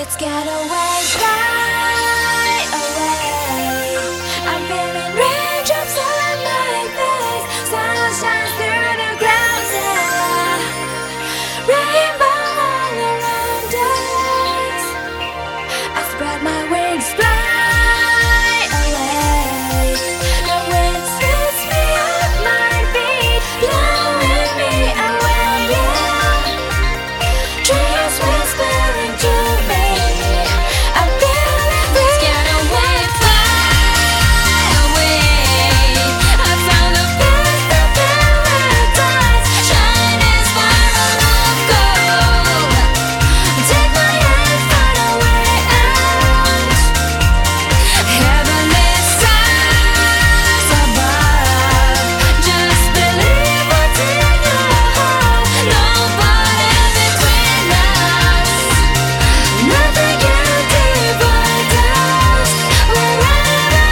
Let's get away, fly away. I'm feeling raindrops on my face. Sun shines through the clouds, yeah. Rainbow all around us. I spread my wings, fly away. The wind sweeps me off my feet, blowing me away, yeah. Trees whispering to me. I'm feeling free. Let's get away, fly away. I found a place to paradise, shining spiral of gold. Take my hand, find a way out. Heavenly stars above. Just believe what's in your heart. Nobody between us. Nothing can divide us. Wherever we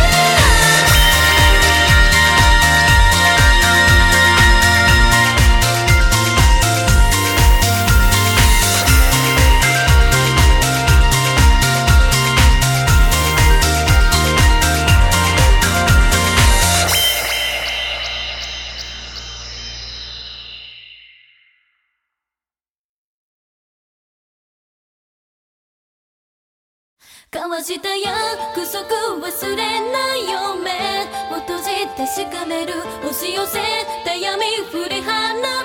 交わした約束忘れないよ目を閉じてしかめる押し寄せた闇振り離